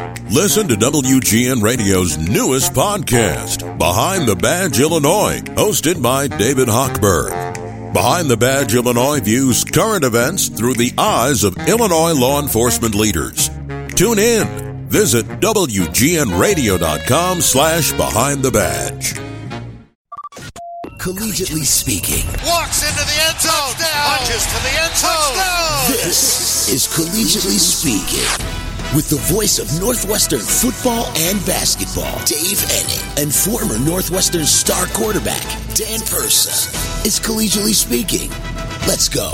Listen to WGN Radio's newest podcast, Behind the Badge Illinois, hosted by David Hochberg. Behind the Badge Illinois views current events through the eyes of Illinois law enforcement leaders. Tune in. Visit WGNRadio.com/Behind the Badge. Collegiately speaking. Walks into the end zone. Punches to the end zone. This is Collegiately Speaking. With the voice of Northwestern football and basketball, Dave Enning, and former Northwestern star quarterback, Dan Pursa. It's Collegially Speaking. Let's go.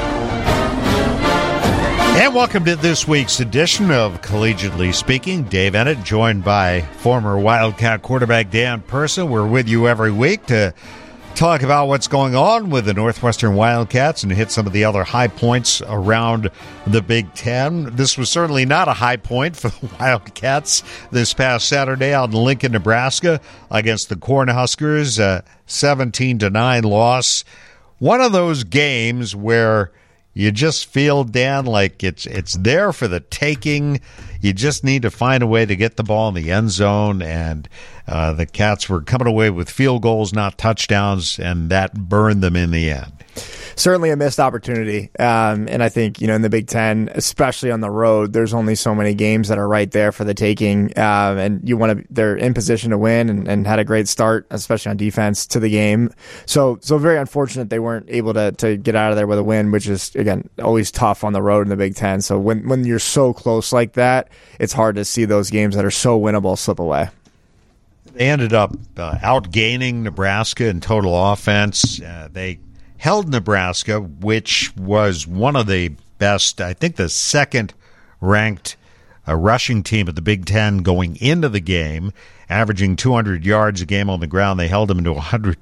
And welcome to this week's edition of Collegiately Speaking. Dave Enning, joined by former Wildcat quarterback Dan Pursa. We're with you every week to talk about what's going on with the Northwestern Wildcats and hit some of the other high points around the Big Ten. This was certainly not a high point for the Wildcats this past Saturday out in Lincoln, Nebraska against the Cornhuskers, 17-9 loss. One of those games where you just feel, Dan, like it's there for the taking. You just need to find a way to get the ball in the end zone, and the Cats were coming away with field goals, not touchdowns, and that burned them in the end. Certainly a missed opportunity. And I think, in the Big Ten, especially on the road, there's only so many games that are right there for the taking. And they're in position to win and had a great start, especially on defense, to the game. So very unfortunate they weren't able to get out of there with a win, which is, again, always tough on the road in the Big Ten. So when you're so close like that, it's hard to see those games that are so winnable slip away. They ended up outgaining Nebraska in total offense. They held Nebraska, which was one of the best, I think the second-ranked rushing team at the Big Ten going into the game, averaging 200 yards a game on the ground. They held them to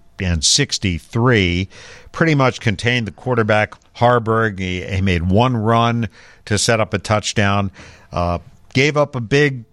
163, pretty much contained the quarterback, Harburg. He made one run to set up a touchdown, gave up a big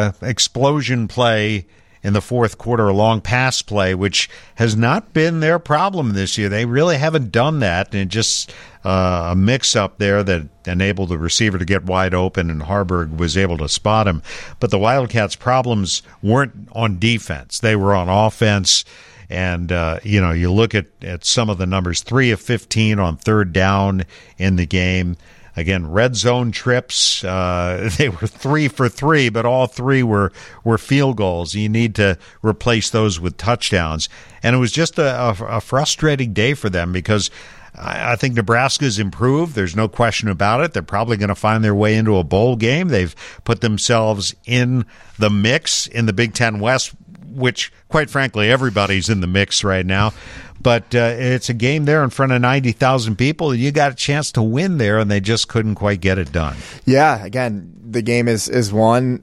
explosion play in the fourth quarter, a long pass play, which has not been their problem this year. They really haven't done that, and just a mix-up there that enabled the receiver to get wide open, and Harburg was able to spot him. But the Wildcats' problems weren't on defense. They were on offense, and you look at some of the numbers, 3 of 15 on third down in the game. Again, red zone trips, they were 3 for 3, but all 3 were field goals. You need to replace those with touchdowns. And it was just a frustrating day for them because I think Nebraska's improved. There's no question about it. They're probably going to find their way into a bowl game. They've put themselves in the mix in the Big Ten West, which, quite frankly, everybody's in the mix right now. But it's a game there in front of 90,000 people. You got a chance to win there, and they just couldn't quite get it done. Yeah, again, the game is won,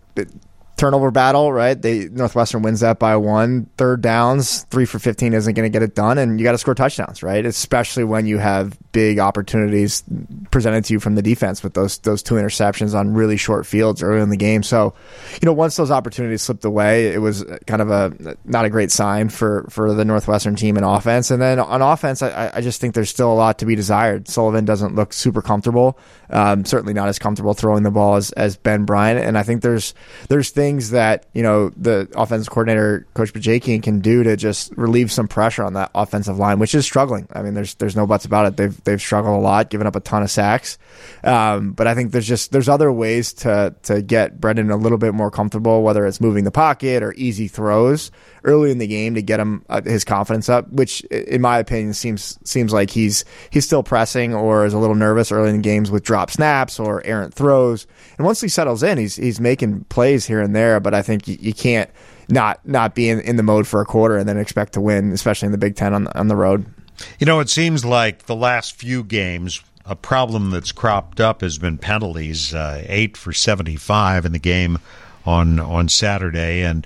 turnover battle, right? Northwestern wins that by 1. Third downs, 3 for 15 isn't going to get it done, and you got to score touchdowns, right? Especially when you have big opportunities presented to you from the defense with those 2 interceptions on really short fields early in the game. So, once those opportunities slipped away, it was kind of not a great sign for the Northwestern team in offense. And then on offense, I just think there's still a lot to be desired. Sullivan doesn't look super comfortable, certainly not as comfortable throwing the ball as Ben Bryant. And I think there's things that the offensive coordinator, Coach Bajakian, can do to just relieve some pressure on that offensive line, which is struggling. I mean, there's no buts about it. They've struggled a lot, given up a ton of sacks. But I think there's other ways to get Brendan a little bit more comfortable, whether it's moving the pocket or easy throws early in the game to get him his confidence up, which in my opinion seems like he's still pressing or is a little nervous early in games with drop snaps or errant throws. And once he settles in, he's making plays here and there, but I think you can't not be in the mode for a quarter and then expect to win, especially in the Big Ten on the road. It seems like the last few games, a problem that's cropped up has been penalties, 8 for 75 in the game on Saturday. And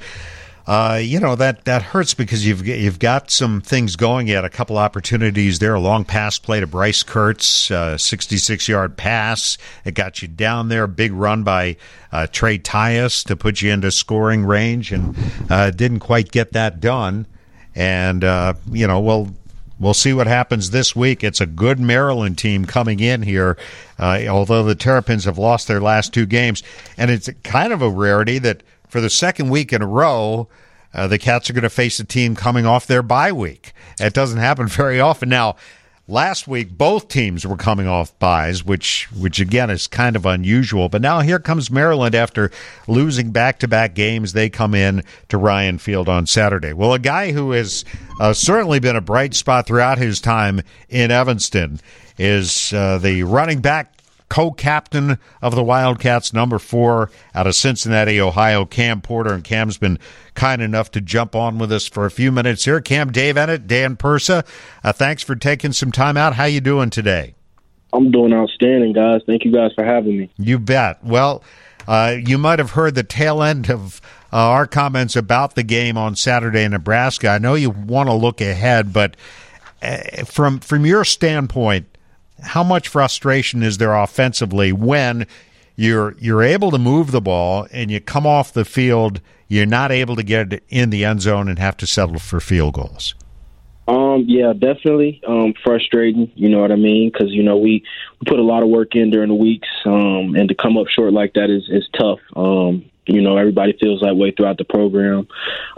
that hurts because you've got some things going. You had a couple opportunities there. A long pass play to Bryce Kurtz, 66-yard pass. It got you down there. Big run by Trey Tyus to put you into scoring range, and didn't quite get that done. And we'll see what happens this week. It's a good Maryland team coming in here, although the Terrapins have lost their last 2 games. And it's kind of a rarity that for the second week in a row, the Cats are going to face a team coming off their bye week. It doesn't happen very often. Now, last week, both teams were coming off byes, which again is kind of unusual. But now here comes Maryland after losing back-to-back games. They come in to Ryan Field on Saturday. Well, a guy who has certainly been a bright spot throughout his time in Evanston is the running back co-captain of the Wildcats, number 4 out of Cincinnati, Ohio, Cam Porter. And Cam's been kind enough to jump on with us for a few minutes here. Cam, Dave Ennett, Dan Persa, thanks for taking some time out. How you doing today? I'm doing outstanding, guys. Thank you guys for having me. You bet. Well, you might have heard the tail end of our comments about the game on Saturday in Nebraska. I know you want to look ahead, but from your standpoint, how much frustration is there offensively when you're able to move the ball and you come off the field, you're not able to get it in the end zone and have to settle for field goals? Yeah, definitely frustrating, you know what I mean? Because, we put a lot of work in during the weeks, and to come up short like that is tough. Everybody feels that way throughout the program.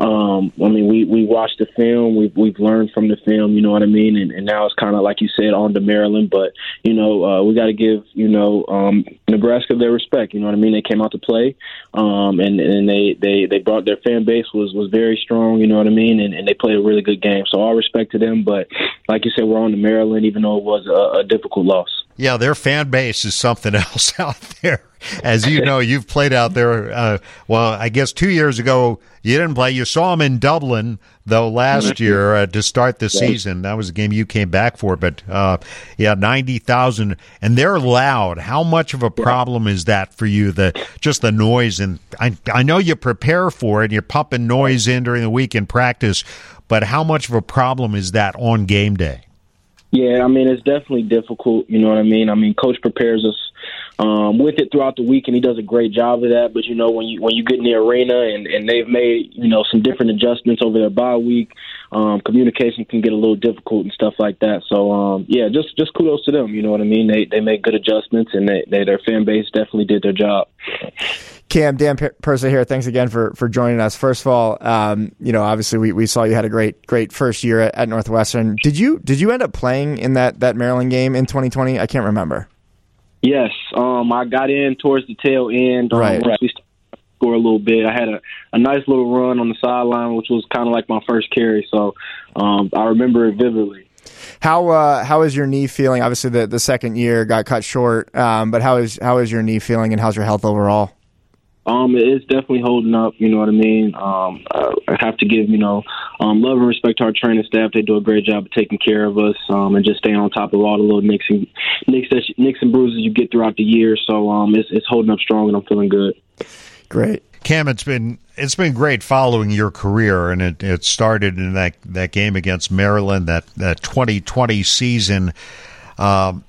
We watched the film. We've learned from the film, you know what I mean? And now it's kind of like you said, on to Maryland. But, we got to give, Nebraska their respect. You know what I mean? They came out to play, and they brought their fan base was very strong, you know what I mean? And they played a really good game. So all respect to them. But like you said, we're on to Maryland, even though it was a difficult loss. Yeah, their fan base is something else out there. As you know, you've played out there. I guess 2 years ago you didn't play. You saw them in Dublin, though, last year to start the season. That was a game you came back for. But, 90,000. And they're loud. How much of a problem is that for you, just the noise? And I know you prepare for it. You're pumping noise in during the week in practice. But how much of a problem is that on game day? Yeah, it's definitely difficult. You know what I mean? Coach prepares us with it throughout the week, and he does a great job of that. But when you get in the arena and they've made some different adjustments over their bye week, communication can get a little difficult and stuff like that. So just kudos to them. You know what I mean? They made good adjustments, and their fan base definitely did their job. Cam, Dan Persa here. Thanks again for joining us. First of all, obviously we saw you had a great first year at Northwestern. Did you end up playing in that Maryland game in 2020? I can't remember. Yes, I got in towards the tail end. Right. Once we started to score a little bit, I had a nice little run on the sideline, which was kind of like my first carry. So I remember it vividly. How is your knee feeling? Obviously, the second year got cut short, but how is your knee feeling, and how's your health overall? It's definitely holding up, you know what I mean? I have to give, love and respect to our training staff. They do a great job of taking care of us, and just staying on top of all the little nicks and bruises you get throughout the year. So it's holding up strong, and I'm feeling good. Great. Cam, it's been great following your career, and it started in that game against Maryland, that 2020 season, and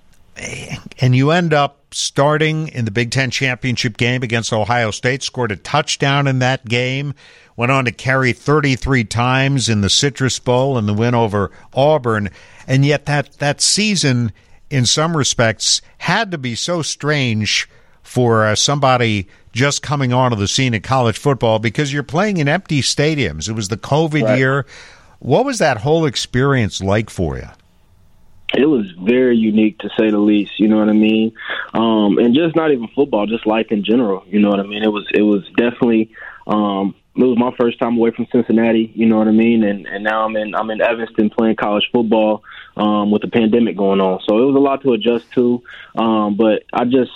you end up starting in the Big Ten championship game against Ohio State, scored a touchdown in that game, went on to carry 33 times in the Citrus Bowl and the win over Auburn. And yet that season, in some respects, had to be so strange for somebody just coming onto the scene in college football, because you're playing in empty stadiums. It was the COVID year. What was that whole experience like for you? It was very unique, to say the least. You know what I mean? And just not even football, just life in general. You know what I mean? It was definitely. It was my first time away from Cincinnati. You know what I mean? And now I'm in Evanston playing college football with the pandemic going on. So it was a lot to adjust to. But I just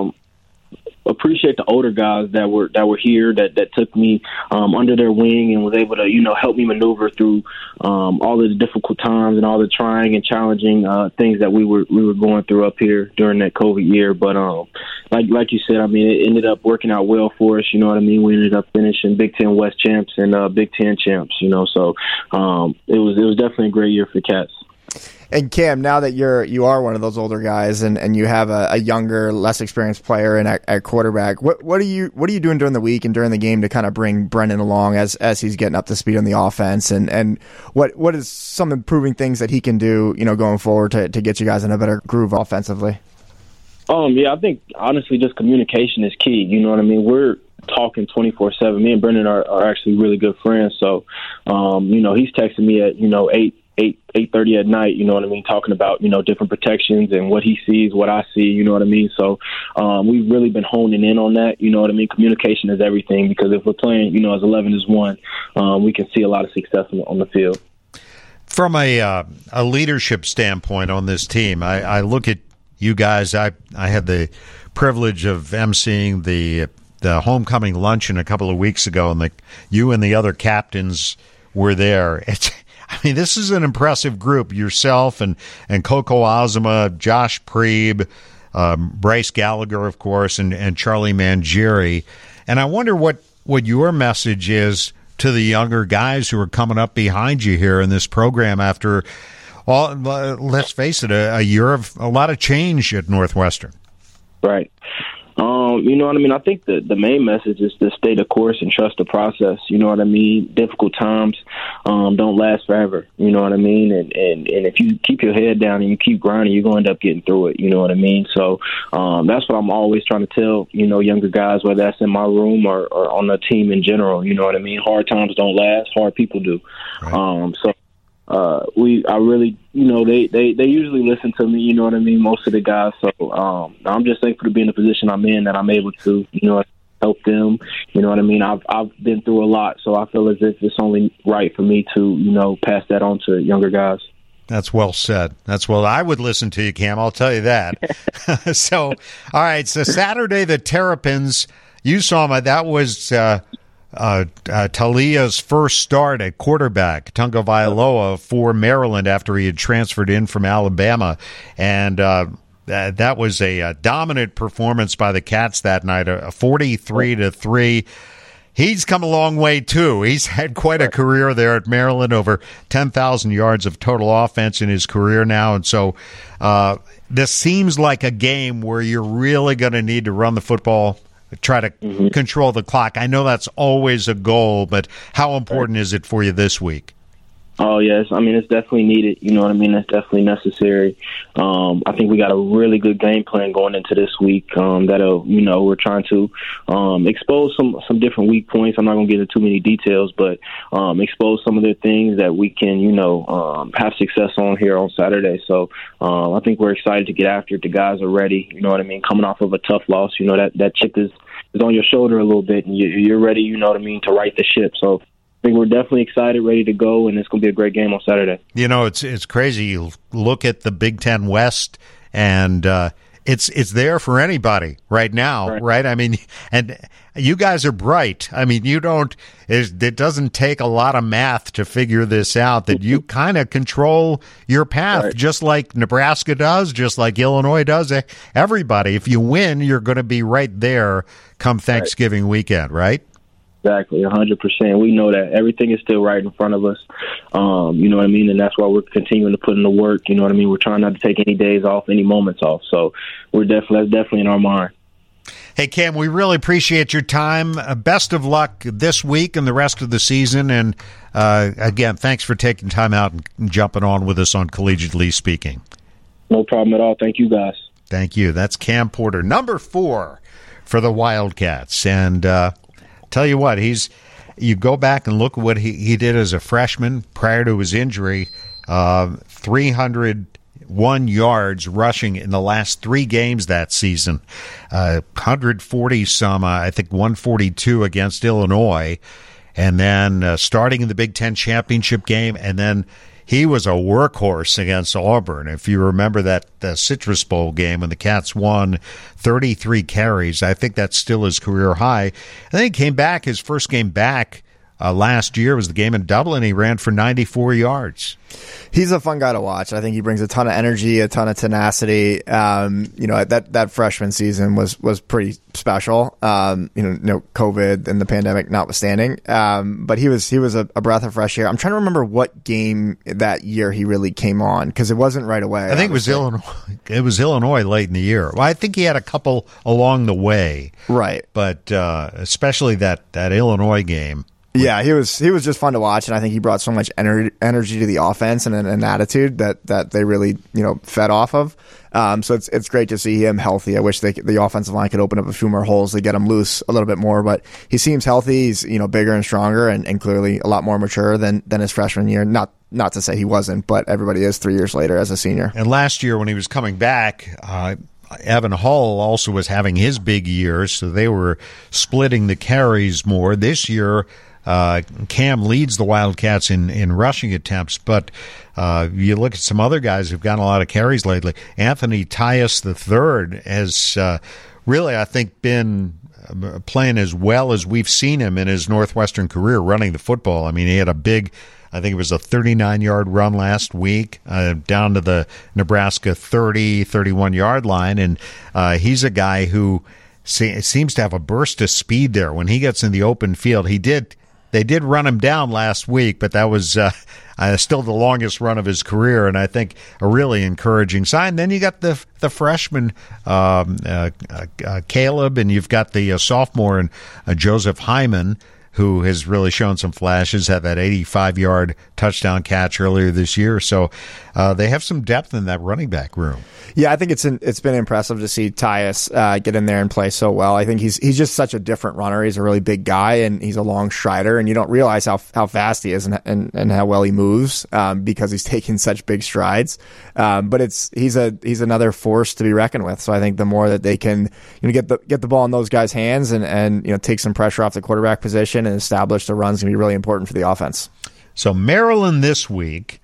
appreciate the older guys that were here that took me under their wing and was able to help me maneuver through all of the difficult times and all the trying and challenging things that we were going through up here during that COVID year. But like you said, it ended up working out well for us. You know what I mean? We ended up finishing Big Ten West champs and Big Ten champs. So it was definitely a great year for the Cats. And Cam, now that you are one of those older guys and you have a younger, less experienced player at quarterback, what are you doing during the week and during the game to kind of bring Brendan along as he's getting up to speed on the offense, and what is some improving things that he can do, going forward to get you guys in a better groove offensively? Yeah, I think honestly just communication is key. You know what I mean? We're talking 24/7. Me and Brendan are actually really good friends. So, he's texting me at 8:30 at night, you know what I mean, talking about, different protections and what he sees, what I see, you know what I mean? So we've really been honing in on that, you know what I mean? Communication is everything, because if we're playing, as 11-1, we can see a lot of success on the field. From a leadership standpoint on this team, I look at you guys. I had the privilege of emceeing the homecoming luncheon a couple of weeks ago, and you and the other captains were there. This is an impressive group. Yourself and Coco Azuma, Josh Preeb, Bryce Gallagher, of course, and Charlie Mangieri. And I wonder what your message is to the younger guys who are coming up behind you here in this program after, let's face it, a year of a lot of change at Northwestern. Right. You know what I mean? I think the main message is to stay the course and trust the process. You know what I mean? Difficult times don't last forever. You know what I mean? And if you keep your head down and you keep grinding, you're going to end up getting through it. You know what I mean? So that's what I'm always trying to tell, younger guys, whether that's in my room or on the team in general. You know what I mean? Hard times don't last. Hard people do. Right. I really, they usually listen to me, you know what I mean, most of the guys. So I'm just thankful to be in the position I'm in, that I'm able to, help them. You know what I mean? I've been through a lot, so I feel as if it's only right for me to, pass that on to younger guys. That's well said. I would listen to you, Cam, I'll tell you that. So, all right, so Saturday, the Terrapins, you saw me, that was Talia's first start at quarterback, Tunga Vailoa, for Maryland after he had transferred in from Alabama. And that was a dominant performance by the Cats that night, a 43-3. He's come a long way, too. He's had quite a career there at Maryland, over 10,000 yards of total offense in his career now. And so this seems like a game where you're really going to need to run the football, try to control the clock. I know that's always a goal, but how important is it for you this week? Oh, yes. It's definitely needed. You know what I mean? It's definitely necessary. I think we got a really good game plan going into this week that'll, we're trying to expose some different weak points. I'm not going to get into too many details, but expose some of the things that we can, have success on here on Saturday. So I think we're excited to get after it. The guys are ready. You know what I mean? Coming off of a tough loss, that chip is on your shoulder a little bit, and you're ready, you know what I mean, to right the ship. So I think we're definitely excited, ready to go, and it's going to be a great game on Saturday. It's crazy. You look at the Big Ten West, and it's there for anybody right now, right? And you guys are bright. It doesn't take a lot of math to figure this out, that you kind of control your path, just like Nebraska does, just like Illinois does. Everybody, if you win, you're going to be right there come Thanksgiving weekend, right? Exactly, 100%. We know that everything is still right in front of us. You know what I mean? And that's why we're continuing to put in the work. You know what I mean? We're trying not to take any days off, any moments off. So that's definitely in our mind. Hey, Cam, we really appreciate your time. Best of luck this week and the rest of the season. And again, thanks for taking time out and jumping on with us on Collegiately Speaking. No problem at all. Thank you, guys. Thank you. That's Cam Porter, number 4 for the Wildcats. And tell you what, you go back and look at what he did as a freshman prior to his injury, 301 yards rushing in the last 3 games that season, 140 some, I think 142 against Illinois, and then starting in the Big Ten championship game, and then he was a workhorse against Auburn. If you remember that Citrus Bowl game when the Cats won, 33 carries. I think that's still his career high. And then he came back, his first game back last year was the game in Dublin. He ran for 94 yards. He's a fun guy to watch. I think he brings a ton of energy, a ton of tenacity. That freshman season was pretty special. COVID and the pandemic notwithstanding. But he was a breath of fresh air. I'm trying to remember what game that year he really came on, because it wasn't right away. I think it was Illinois. It was Illinois late in the year. Well, I think he had a couple along the way. Right. But especially that Illinois game. Yeah, he was just fun to watch, and I think he brought so much energy to the offense and an attitude that they really fed off of. So it's great to see him healthy. I wish the offensive line could open up a few more holes to get him loose a little bit more, but he seems healthy. He's bigger and stronger and clearly a lot more mature than his freshman year. Not to say he wasn't, but everybody is 3 years later as a senior. And last year when he was coming back, Evan Hull also was having his big year, so they were splitting the carries more. This year, Cam leads the Wildcats in rushing attempts, but you look at some other guys who've gotten a lot of carries lately. Anthony Tyus III has really, I think, been playing as well as we've seen him in his Northwestern career running the football. I mean, he had a big, I think it was a 39-yard run last week down to the Nebraska 31-yard line, and he's a guy who seems to have a burst of speed there. When he gets in the open field, they did run him down last week, but that was still the longest run of his career, and I think a really encouraging sign. Then you got the freshman Caleb, and you've got the sophomore and Joseph Hyman, who has really shown some flashes, had that 85-yard touchdown catch earlier this year. So they have some depth in that running back room. Yeah, I think it's been impressive to see Tyus get in there and play so well. I think he's just such a different runner. He's a really big guy, and he's a long strider, and you don't realize how fast he is and how well he moves because he's taking such big strides. But he's another force to be reckoned with. So I think the more that they can get the ball in those guys' hands and take some pressure off the quarterback position and establish the run's going to be really important for the offense. So Maryland this week.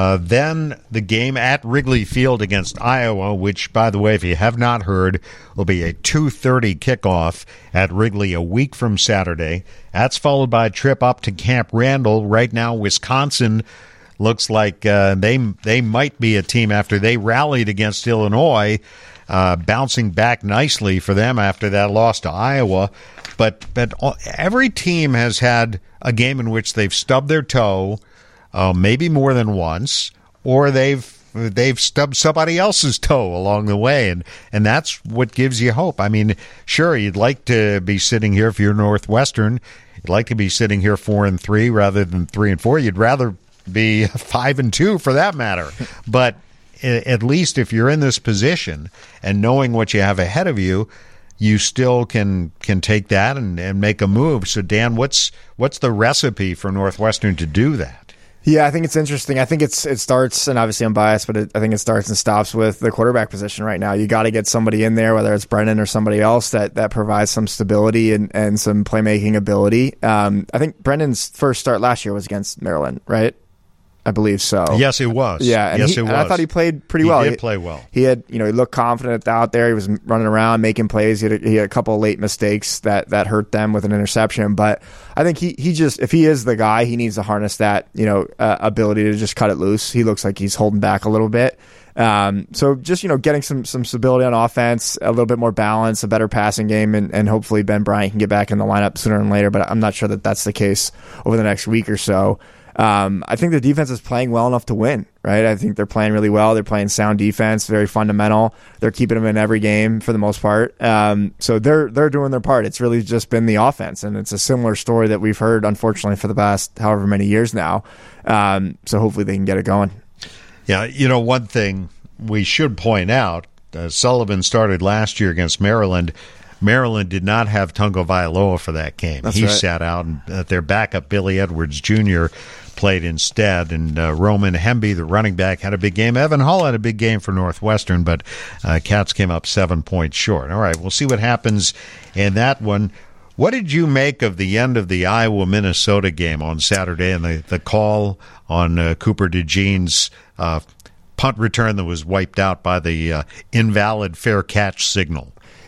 Then the game at Wrigley Field against Iowa, which, by the way, if you have not heard, will be a 2:30 kickoff at Wrigley a week from Saturday. That's followed by a trip up to Camp Randall. Right now, Wisconsin looks like they might be a team after they rallied against Illinois, bouncing back nicely for them after that loss to Iowa. But every team has had a game in which they've stubbed their toe, maybe more than once, or they've stubbed somebody else's toe along the way, and that's what gives you hope. I mean, sure, you'd like to be sitting here if you're Northwestern. You'd like to be sitting here 4-3 rather than 3-4. You'd rather be 5-2 for that matter. But at least if you're in this position and knowing what you have ahead of you, you still can take that and make a move. So, Dan, what's the recipe for Northwestern to do that? Yeah, I think it's interesting. I think it starts, and obviously I'm biased, but I think it starts and stops with the quarterback position right now. You got to get somebody in there, whether it's Brennan or somebody else, that provides some stability and some playmaking ability. I think Brennan's first start last year was against Maryland, right? I believe so. Yes, it was. Yeah, and it was. And I thought he played pretty well. He did play well. He had, he looked confident out there. He was running around, making plays. He had a couple of late mistakes that hurt them with an interception. But I think he just, if he is the guy, he needs to harness that, ability to just cut it loose. He looks like he's holding back a little bit. So just, getting some stability on offense, a little bit more balance, a better passing game, and hopefully Ben Bryant can get back in the lineup sooner than later. But I'm not sure that that's the case over the next week or so. I think the defense is playing well enough to win, right? I think they're playing really well. They're playing sound defense, very fundamental. They're keeping them in every game for the most part. So they're doing their part. It's really just been the offense, and it's a similar story that we've heard, unfortunately, for the past however many years now. So hopefully they can get it going. Yeah, one thing we should point out, Sullivan started last year against Maryland. Maryland did not have Tungo Vailoa for that game. That's he right. sat out, and their backup, Billy Edwards Jr., played instead. And Roman Hemby, the running back, had a big game. Evan Hull had a big game for Northwestern, but Cats came up 7 points short. All right, we'll see what happens in that one. What did you make of the end of the Iowa-Minnesota game on Saturday and the call on Cooper DeJean's punt return that was wiped out by the invalid fair catch signal?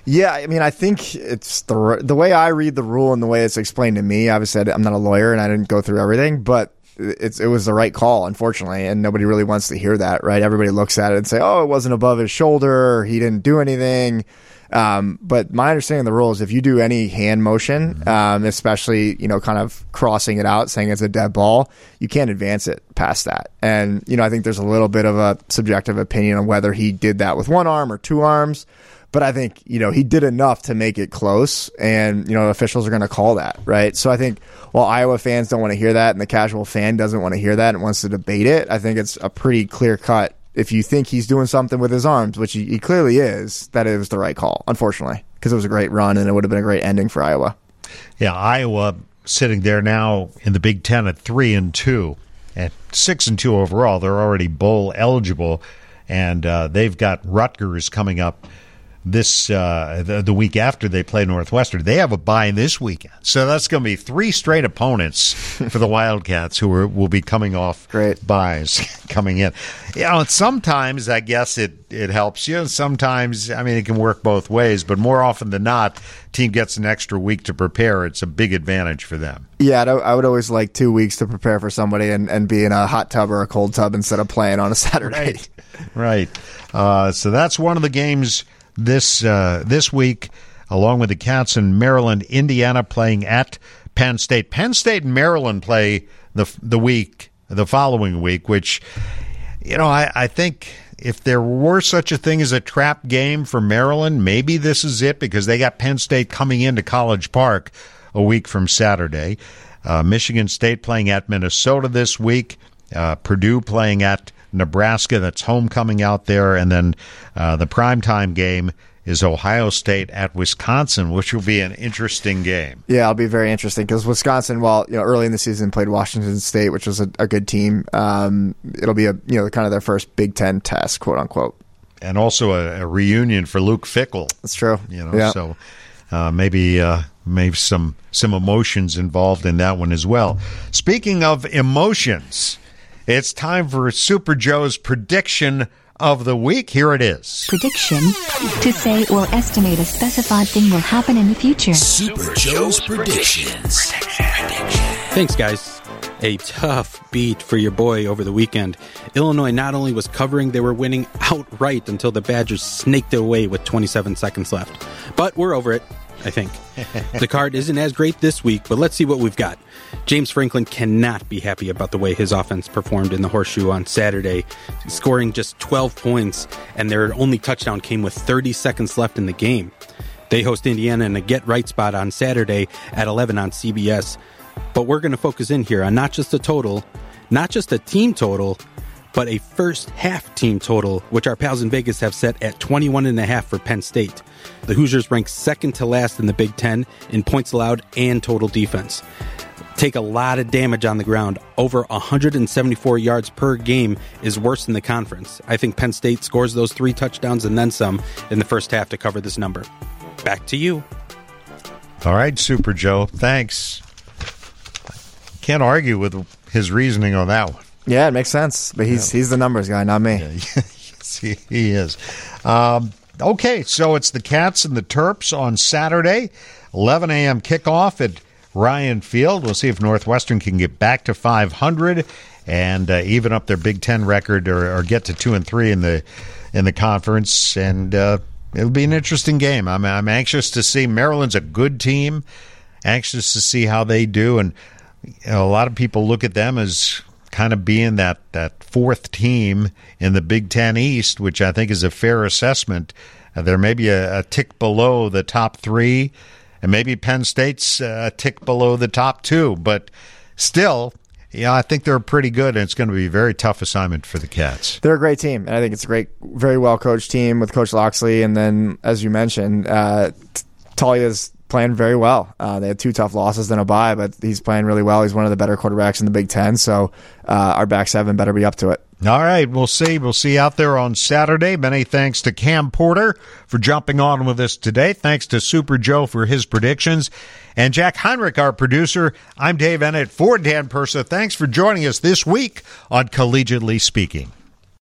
Yeah, I mean, I think it's the way I read the rule and the way it's explained to me. Obviously, I'm not a lawyer and I didn't go through everything, but it was the right call, unfortunately, and nobody really wants to hear that, right? Everybody looks at it and say, oh, it wasn't above his shoulder, or he didn't do anything. But my understanding of the rule is if you do any hand motion, especially, kind of crossing it out, saying it's a dead ball, you can't advance it past that. And, I think there's a little bit of a subjective opinion on whether he did that with one arm or two arms. But I think, he did enough to make it close, and, officials are going to call that, right? So I think while Iowa fans don't want to hear that and the casual fan doesn't want to hear that and wants to debate it, I think it's a pretty clear cut. If you think he's doing something with his arms, which he clearly is, that it was the right call, unfortunately, because it was a great run and it would have been a great ending for Iowa. Yeah, Iowa sitting there now in the Big Ten at 3-2, at 6-2 overall. They're already bowl eligible, and they've got Rutgers coming up this the week after they play Northwestern. They have a bye this weekend, so that's going to be 3 straight opponents for the Wildcats who will be coming off byes coming in. Sometimes I guess it helps you. Sometimes, it can work both ways, but more often than not, team gets an extra week to prepare. It's a big advantage for them. Yeah, I would always like 2 weeks to prepare for somebody and be in a hot tub or a cold tub instead of playing on a Saturday. Right. So that's one of the games this week, along with the Cats in Maryland. Indiana playing at Penn State. Penn State and Maryland play the following week, which, I think if there were such a thing as a trap game for Maryland, maybe this is it, because they got Penn State coming into College Park a week from Saturday. Michigan State playing at Minnesota this week. Purdue playing at Nebraska. That's homecoming out there. And then the primetime game is Ohio State at Wisconsin, which will be an interesting game. Yeah, it'll be very interesting because Wisconsin, while early in the season played Washington State, which was a good team, it'll be kind of their first Big Ten test, quote unquote. And also a reunion for Luke Fickell. That's true. So maybe some emotions involved in that one as well. Speaking of emotions, it's time for Super Joe's prediction of the week. Here it is. Prediction. To say or estimate a specified thing will happen in the future. Super Joe's predictions. Thanks, guys. A tough beat for your boy over the weekend. Illinois not only was covering, they were winning outright until the Badgers snaked it away with 27 seconds left. But we're over it, I think. The card isn't as great this week, but let's see what we've got. James Franklin cannot be happy about the way his offense performed in the Horseshoe on Saturday, scoring just 12 points, and their only touchdown came with 30 seconds left in the game. They host Indiana in a get-right spot on Saturday at 11 on CBS. But we're going to focus in here on not just a total, not just a team total, but a first-half team total, which our pals in Vegas have set at 21.5 for Penn State. The Hoosiers rank second to last in the Big Ten in points allowed and total defense. Take a lot of damage on the ground. Over 174 yards per game is worse than the conference. I think Penn State scores those 3 touchdowns and then some in the first half to cover this number. Back to you. All right, Super Joe. Thanks. Can't argue with his reasoning on that one. Yeah, it makes sense. But he's the numbers guy, not me. Yeah, yes, he is. Okay, so it's the Cats and the Terps on Saturday, 11 a.m. kickoff at Ryan Field. We'll see if Northwestern can get back to 500 and even up their Big Ten record or get to 2-3 in the conference. And it'll be an interesting game. I'm anxious to see. Maryland's a good team. Anxious to see how they do. And a lot of people look at them as kind of being that fourth team in the Big Ten East, which I think is a fair assessment. They're maybe a tick below the top 3, and maybe Penn State's a tick below the top 2. But still, I think they're pretty good, and it's going to be a very tough assignment for the Cats. They're a great team, and I think it's a great, very well-coached team with Coach Loxley. And then, as you mentioned, Talia's playing very well. They had 2 tough losses, then a bye, but he's playing really well. He's one of the better quarterbacks in the Big Ten, so our back 7 better be up to it. All right, we'll see. We'll see out there on Saturday. Many thanks to Cam Porter for jumping on with us today. Thanks to Super Joe for his predictions. And Jack Heinrich, our producer. I'm Dave Ennett for Dan Persa. Thanks for joining us this week on Collegiately Speaking.